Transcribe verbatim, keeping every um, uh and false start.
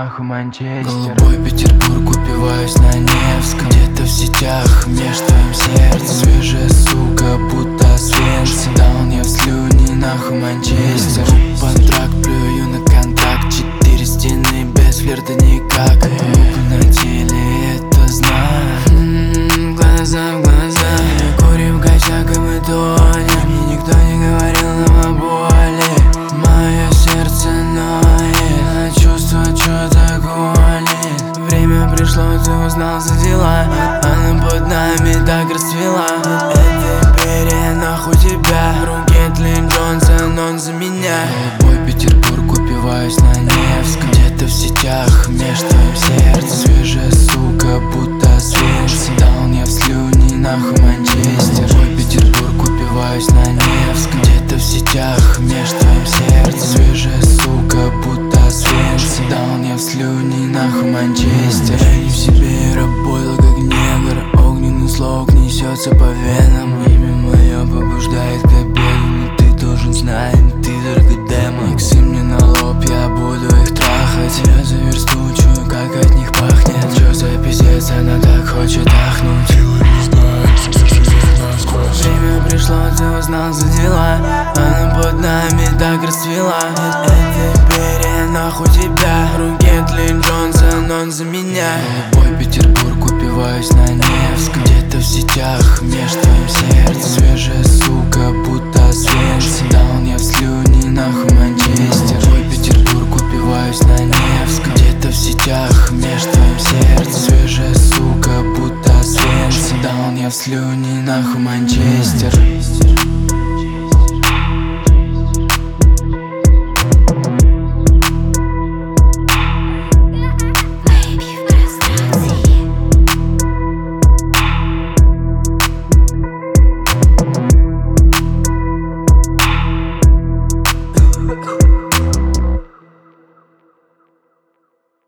нахуй Манчестер. Голубой Петербург, упиваюсь на Невском. Где-то в сетях, меж твоим сердцем. Свежая сука, будто Освенцим. Даун я в слюни, нахуй Манчестер. Пантрак, плюю на контакт. Четыре стены, без флирта никак. Губы на теле, это знак. М-м, глаза в глаза. Курим косяк и мы тонем. Мне никто не говорил нам о боли. Мое сердце ноет, а чувство что-то колет. Время пришло, ты узнал за дела. Она под нами так расцвела. Это империя, нахуй тебя. Руки Лин Джонсон, он за меня. Голубой Петербург, упиваюсь на Невском. Где-то в сетях, меж твоим сердцем. Свежая сука, будто Освенцим. Даун я в слюни, нахуй Манчестер. Голубой Петербург, упиваюсь на Невском. Где-то в сетях, меж твоим сердцем. Свежая сука, будто Освенцим. Даун я в слюни, нахуй Манчестер. Я не в себе, работал как негр. Огненный слог несется по венам. Имя мое побуждает к победу. Но ты должен знать, ты только демон. Иксы мне на лоб, я буду их трахать. Я за версту чую, как от них пахнет. Чё за пиздец, она так хочет ахнуть. Время пришло, ты узнал за дела. Она под нами так расцвела. Это империя, нахуй тебя. Руки Лин Джонсон, он за меня. Голубой Петербург, упиваюсь на Невском. Где-то в сетях, меж твоим сердцем. Свежая сука, будто Освенцим. Даун я в слюни, нахуй Манчестер. Голубой Петербург, упиваюсь на Невском. Где-то в сетях, меж твоим сердцем. Свежая сука, будто Освенцим. Даун я в слюни, нахуй Манчестер.